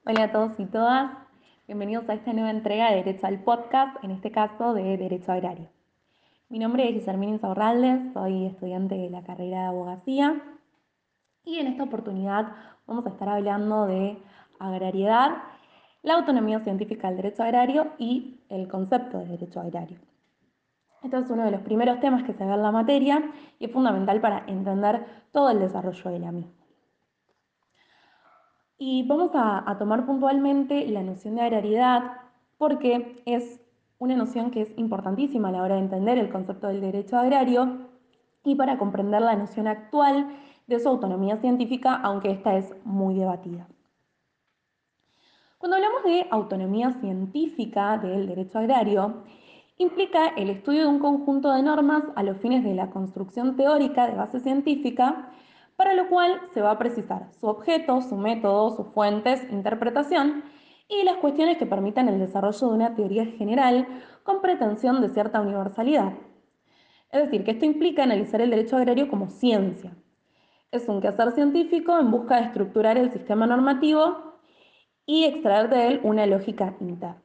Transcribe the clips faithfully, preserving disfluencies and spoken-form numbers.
Hola a todos y todas, bienvenidos a esta nueva entrega de Derecho al Podcast, en este caso de Derecho Agrario. Mi nombre es Guillermina Insaurralde, soy estudiante de la carrera de Abogacía y en esta oportunidad vamos a estar hablando de agrariedad, la autonomía científica del derecho agrario y el concepto de derecho agrario. Este es uno de los primeros temas que se ve en la materia y es fundamental para entender todo el desarrollo de la misma. Y vamos a, a tomar puntualmente la noción de agrariedad porque es una noción que es importantísima a la hora de entender el concepto del derecho agrario y para comprender la noción actual de su autonomía científica, aunque esta es muy debatida. Cuando hablamos de autonomía científica del derecho agrario, implica el estudio de un conjunto de normas a los fines de la construcción teórica de base científica, para lo cual se va a precisar su objeto, su método, sus fuentes, interpretación y las cuestiones que permitan el desarrollo de una teoría general con pretensión de cierta universalidad. Es decir, que esto implica analizar el derecho agrario como ciencia. Es un quehacer científico en busca de estructurar el sistema normativo y extraer de él una lógica interna.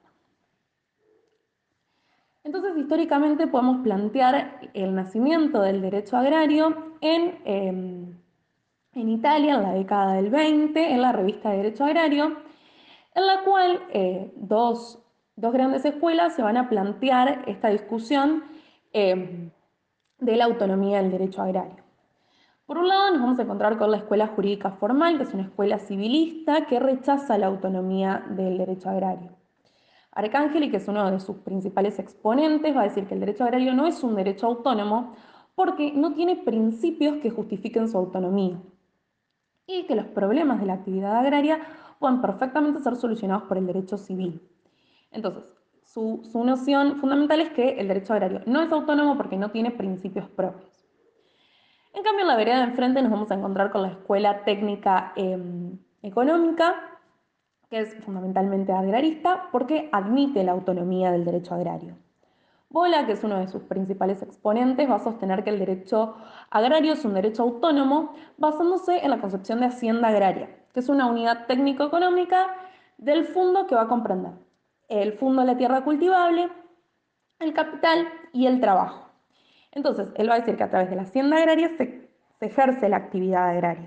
Entonces, históricamente podemos plantear el nacimiento del derecho agrario en, eh, en Italia, en la década del veinte, en la revista de Derecho Agrario, en la cual eh, dos, dos grandes escuelas se van a plantear esta discusión eh, de la autonomía del derecho agrario. Por un lado, nos vamos a encontrar con la escuela jurídica formal, que es una escuela civilista que rechaza la autonomía del derecho agrario. Arcángeli, que es uno de sus principales exponentes, va a decir que el derecho agrario no es un derecho autónomo porque no tiene principios que justifiquen su autonomía y que los problemas de la actividad agraria pueden perfectamente ser solucionados por el derecho civil. Entonces, su, su noción fundamental es que el derecho agrario no es autónomo porque no tiene principios propios. En cambio, en la vereda de enfrente nos vamos a encontrar con la escuela técnica eh, económica, que es fundamentalmente agrarista, porque admite la autonomía del derecho agrario. Bola, que es uno de sus principales exponentes, va a sostener que el derecho agrario es un derecho autónomo basándose en la concepción de hacienda agraria, que es una unidad técnico-económica del fondo que va a comprender el fondo de la tierra cultivable, el capital y el trabajo. Entonces, él va a decir que a través de la hacienda agraria se, se ejerce la actividad agraria.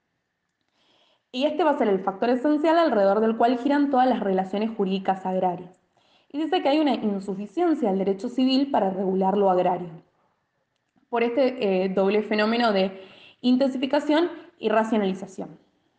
Y este va a ser el factor esencial alrededor del cual giran todas las relaciones jurídicas agrarias. Y dice que hay una insuficiencia del derecho civil para regular lo agrario, por este eh, doble fenómeno de intensificación y racionalización.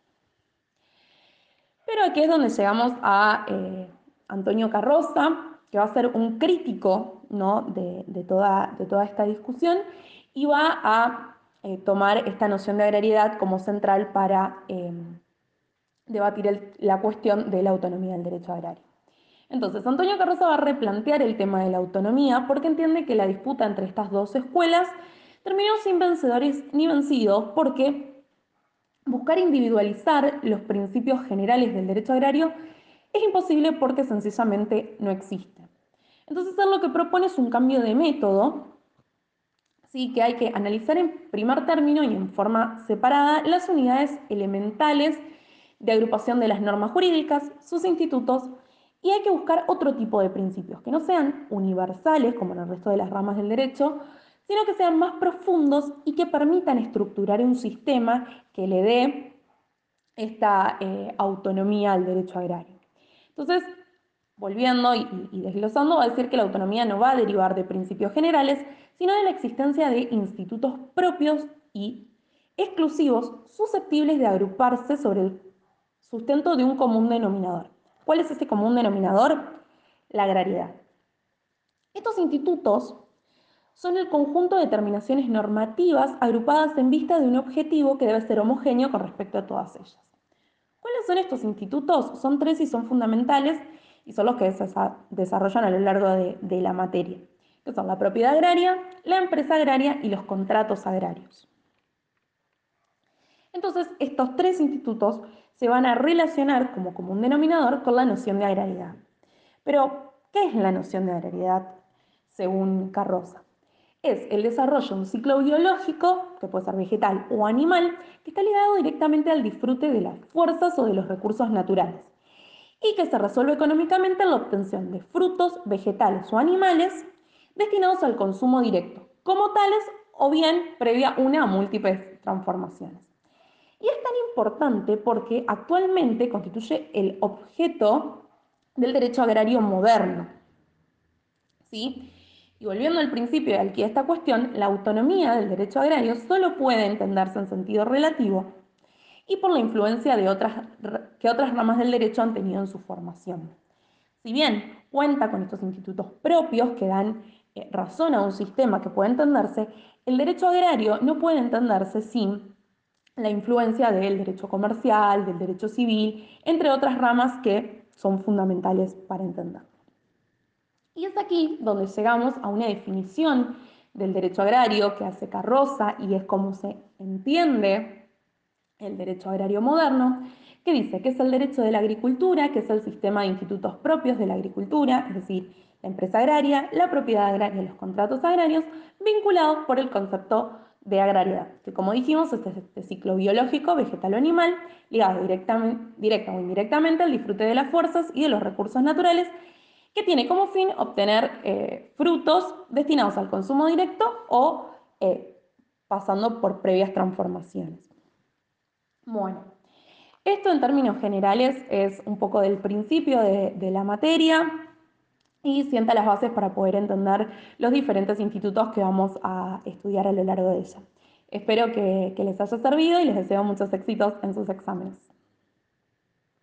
Pero aquí es donde llegamos a eh, Antonio Carroza, que va a ser un crítico, ¿no?, de, de, toda, de toda esta discusión y va a eh, tomar esta noción de agrariedad como central para eh, debatir el, la cuestión de la autonomía del derecho agrario. Entonces, Antonio Carroza va a replantear el tema de la autonomía porque entiende que la disputa entre estas dos escuelas terminó sin vencedores ni vencidos porque buscar individualizar los principios generales del derecho agrario es imposible porque sencillamente no existe. Entonces, él lo que propone es un cambio de método, sí, que hay que analizar en primer término y en forma separada las unidades elementales de agrupación de las normas jurídicas, sus institutos, y hay que buscar otro tipo de principios, que no sean universales, como en el resto de las ramas del derecho, sino que sean más profundos y que permitan estructurar un sistema que le dé esta eh, autonomía al derecho agrario. Entonces, volviendo y, y desglosando, va a decir que la autonomía no va a derivar de principios generales, sino de la existencia de institutos propios y exclusivos susceptibles de agruparse sobre el sustento de un común denominador. ¿Cuál es ese común denominador? La agrariedad. Estos institutos son el conjunto de determinaciones normativas agrupadas en vista de un objetivo que debe ser homogéneo con respecto a todas ellas. ¿Cuáles son estos institutos? Son tres y son fundamentales y son los que se desarrollan a lo largo de, de la materia, que son la propiedad agraria, la empresa agraria y los contratos agrarios. Entonces, estos tres institutos se van a relacionar como común denominador con la noción de agrariedad. Pero, ¿qué es la noción de agrariedad según Carroza? Es el desarrollo de un ciclo biológico, que puede ser vegetal o animal, que está ligado directamente al disfrute de las fuerzas o de los recursos naturales, y que se resuelve económicamente en la obtención de frutos, vegetales o animales destinados al consumo directo, como tales o bien previa una o múltiples transformaciones. Y es tan importante porque actualmente constituye el objeto del derecho agrario moderno. ¿Sí? Y volviendo al principio de aquí a esta cuestión, la autonomía del derecho agrario solo puede entenderse en sentido relativo y por la influencia de otras, que otras ramas del derecho han tenido en su formación. Si bien cuenta con estos institutos propios que dan eh, razón a un sistema que puede entenderse, el derecho agrario no puede entenderse sin la influencia del derecho comercial, del derecho civil, entre otras ramas que son fundamentales para entenderlo. Y es aquí donde llegamos a una definición del derecho agrario que hace Carroza y es como se entiende el derecho agrario moderno, que dice que es el derecho de la agricultura, que es el sistema de institutos propios de la agricultura, es decir, la empresa agraria, la propiedad agraria y los contratos agrarios, vinculados por el concepto de agrariedad, que como dijimos es este ciclo biológico, vegetal o animal, ligado directamente, directa o indirectamente al disfrute de las fuerzas y de los recursos naturales, que tiene como fin obtener eh, frutos destinados al consumo directo o eh, pasando por previas transformaciones. Bueno, esto en términos generales es un poco del principio de, de la materia y sienta las bases para poder entender los diferentes institutos que vamos a estudiar a lo largo de ella. Espero que, que les haya servido y les deseo muchos éxitos en sus exámenes.